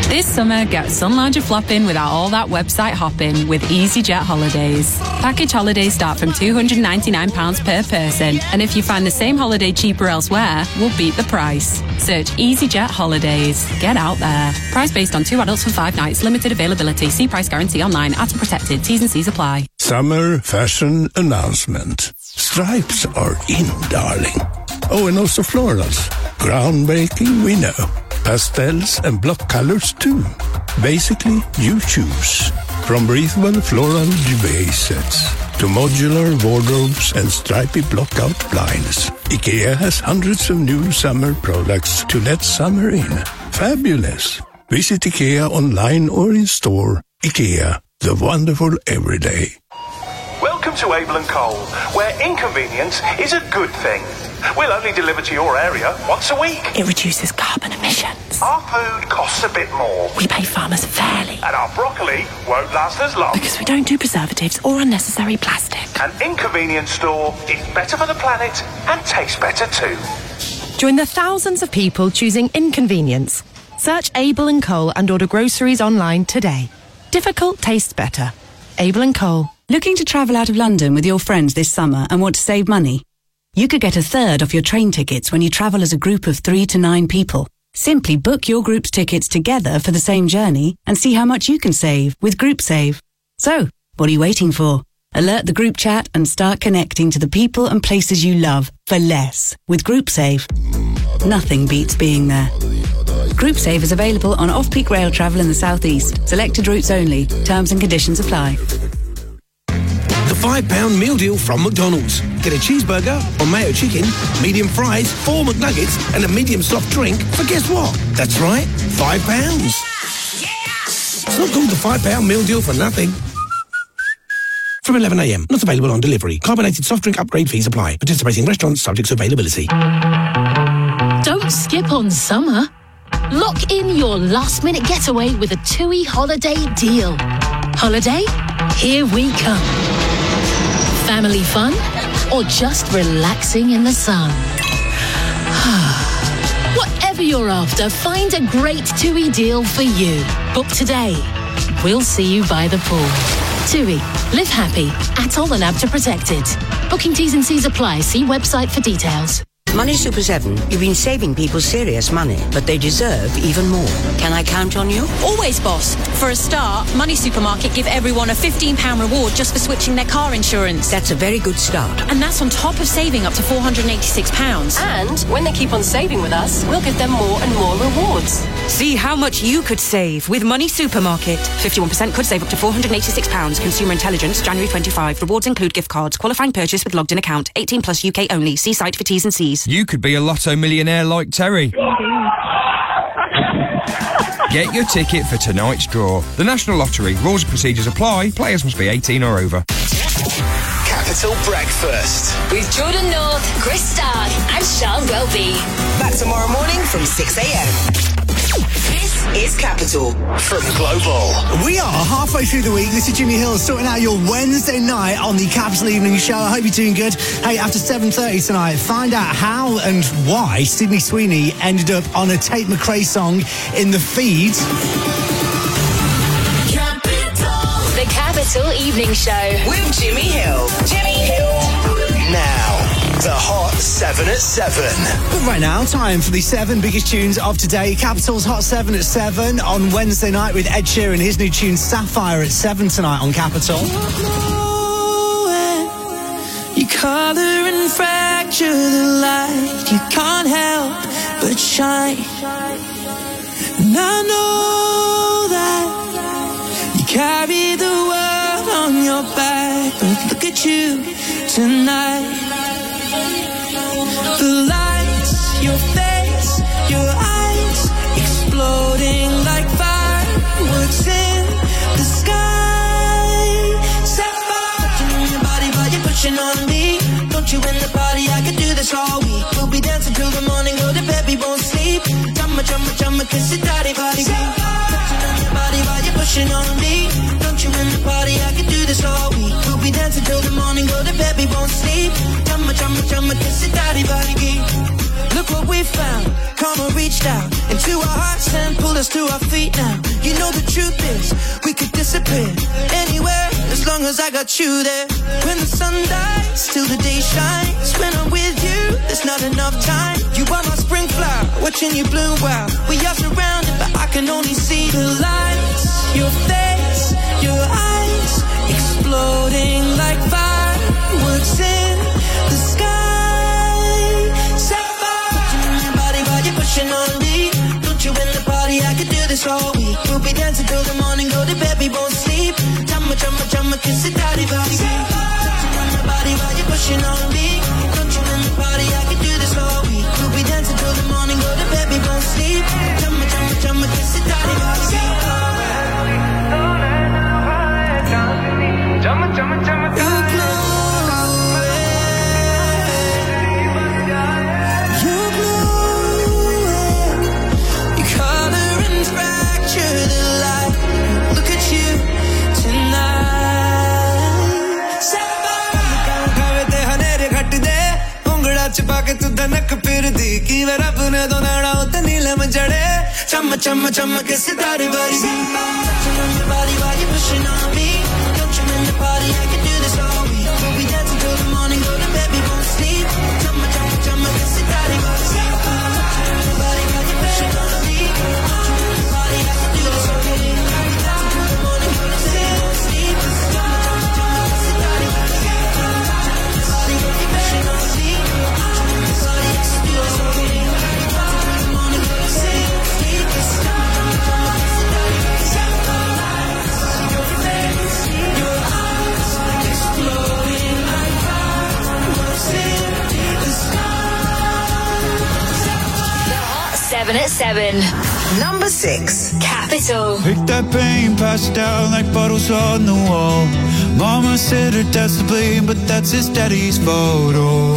This summer, get Sunlounger flopping without all that website hopping with EasyJet Holidays. Package holidays start from two hundred ninety-nine pounds per person, and if you find the same holiday cheaper elsewhere, we'll beat the price. Search EasyJet Holidays. Get out there. Price based on two adults for five nights. Limited availability. See price guarantee online. Atom protected. T's and C's apply. Summer fashion announcement. Stripes are in, darling. Oh, and also florals. Groundbreaking, we know. Pastels and block colors too. Basically, you choose. From breathable floral duvet sets to modular wardrobes and stripy block-out blinds, IKEA has hundreds of new summer products to let summer in. Fabulous. Visit IKEA online or in store. IKEA, the wonderful everyday. Welcome to Abel and Cole, where inconvenience is a good thing. We'll only deliver to your area once a week. It reduces carbon emissions. Our food costs a bit more. We pay farmers fairly. And our broccoli won't last as long. Because we don't do preservatives or unnecessary plastic. An inconvenience store is better for the planet and tastes better too. Join the thousands of people choosing inconvenience. Search Abel and Cole and order groceries online today. Difficult tastes better. Abel and Cole. Looking to travel out of London with your friends this summer and want to save money? You could get a third off your train tickets when you travel as a group of three to nine people. Simply book your group's tickets together for the same journey and see how much you can save with GroupSave. So, what are you waiting for? Alert the group chat and start connecting to the people and places you love for less with GroupSave. Nothing beats being there. GroupSave is available on off-peak rail travel in the southeast. Selected routes only. Terms and conditions apply. The five pound meal deal from McDonald's. Get a cheeseburger or mayo chicken, medium fries, four McNuggets, and a medium soft drink for guess what? That's right, five pounds. It's not called the five pound meal deal for nothing. From eleven a m. Not available on delivery. Carbonated soft drink upgrade fees apply. Participating restaurants subject to availability. Don't skip on summer. Lock in your last-minute getaway with a TUI holiday deal. Holiday? Here we come. Family fun? Or just relaxing in the sun? Whatever you're after, find a great TUI deal for you. Book today. We'll see you by the pool. TUI. Live happy. Atoll and ABTA protected. Booking T's and C's apply. See website for details. Money Super seven, you've been saving people serious money, but they deserve even more. Can I count on you? Always, boss. For a start, Money Supermarket give everyone a fifteen pounds reward just for switching their car insurance. That's a very good start. And that's on top of saving up to four hundred eighty-six pounds. And when they keep on saving with us, we'll give them more and more rewards. See how much you could save with Money Supermarket. fifty-one percent could save up to four hundred eighty-six pounds. Consumer Intelligence, January twenty-fifth. Rewards include gift cards. Qualifying purchase with logged in account. eighteen plus U K only. See site for T's and C's. You could be a lotto millionaire like Terry. Get your ticket for tonight's draw. The National Lottery. Rules and procedures apply. Players must be eighteen or over. Capital Breakfast. With Jordan North, Chris Stark and Sean Welby. Back tomorrow morning from six a m. This is Capital from Global. We are halfway through the week. This is Jimmy Hill sorting out your Wednesday night on the Capital Evening Show. I hope you're doing good. Hey, after seven thirty tonight, find out how and why Sydney Sweeney ended up on a Tate McRae song in the feed. The Capital Evening Show with Jimmy Hill. Jimmy Hill. Now, the Hot seven at seven. But right now, time for the seven biggest tunes of today. Capital's Hot seven at seven on Wednesday night with Ed Sheeran. His new tune Sapphire at seven tonight on Capital. You color and fracture the light. You can't help but shine. And I know that you carry the world on your back, but look at you tonight. The lights, your face, your eyes, exploding like fireworks in the sky. Sapphire, touching on your body while you're pushing on me. Don't you in the party, I could do this all week. We'll be dancing till the morning, go to bed, we won't sleep. Drumma, drumma, drumma, kiss it, daddy, body. Touching on your body while you're pushing on me. Don't you in the party, I could do this all week. We'll be dancing till the morning, go to bed, we won't sleep. Drumma, drumma, drumma, kiss it, daddy, body. Look what we we found, karma reached out into our hearts and pulled us to our feet now. You know the truth is, we could disappear anywhere as long as I got you there. When the sun dies, till the day shines. When I'm with you, there's not enough time. You are my spring flower, watching you bloom wild. We are surrounded, but I can only see the lights. Your face, your eyes, exploding like fireworks in the sky. Sapphire, touching your body while you're pushing on me. Don't you in the party? I could do this all week. We'll be dancing till the morning, go to bed, we won't sleep. Chumma, chumma, chumma, kiss it, daddy, body. Touching on your body while you're pushing on me. Don't you in the party? I could do this all week. We'll be dancing till the morning, go to bed, we won't sleep. Chumma, chumma, chumma, kiss it, daddy, body. Chumma, chumma, chumma, you glow. You glow. You color and fracture the light. Look at you tonight. Sapphire. Kavete hanere ghat de ungla chpa ke tu dhanak phirdi ki var apne do nada ut neelam jade. Chumma, chumma, chumma ke sitare bari. Touching on your body while you're pushing on me. In the party, I can do this all week. We'll be dancing till the morning, go to bed, we won't sleep. Chumma, chumma, chumma, kiss it, daddy, body. Touching on your body, while you're pushing on me. Touching on your body, I can do this all week. We'll be dancing till the morning, go to bed, we won't sleep. Chumma, chumma, chumma, kiss it, daddy, body. Touching on your body, while you're pushing on me. Touching on your body, I can do this all week. We'll be dancing till the morning, go to bed, we won't sleep. Chumma, chumma, chumma, kiss it, daddy, body. Your face, your eyes, exploding like fireworks in the sky. The Hot seven at seven. Number six. Capital. Pick that pain, pass it down like bottles on the wall. Mama said her dad's to blame, but that's his daddy's fault.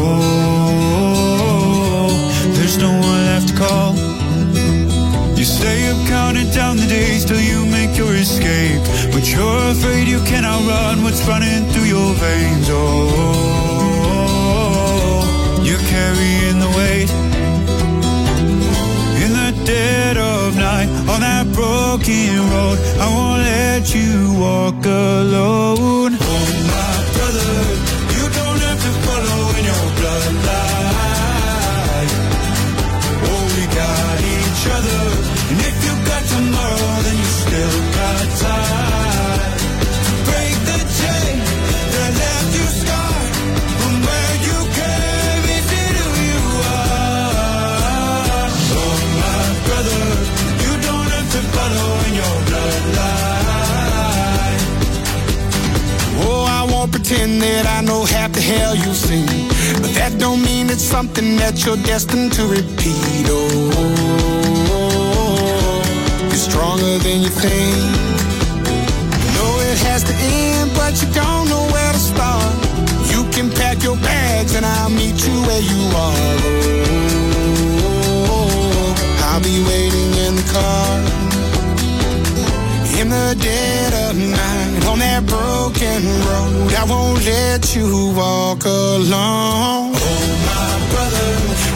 Oh, there's no one left to call. You stay up counting down the days till you make your escape, but you're afraid you cannot run what's running through your veins. Oh, you're carrying the weight in the dead of night on that broken road. I won't let you walk alone. Oh my brother, you don't have to follow in your bloodline. Oh, we got each other, and if you got tomorrow, then you still got time. Break the chain that left you scarred from where you came into who you are. Oh my brother, you don't have to follow in your bloodline. Oh, I won't pretend that I know half the hell you've seen, but that don't mean it's something that you're destined to repeat. Oh, stronger than you think. You know it has to end, but you don't know where to start. You can pack your bags and I'll meet you where you are. Oh, I'll be waiting in the car in the dead of night on that broken road. I won't let you walk alone. Oh, my brother,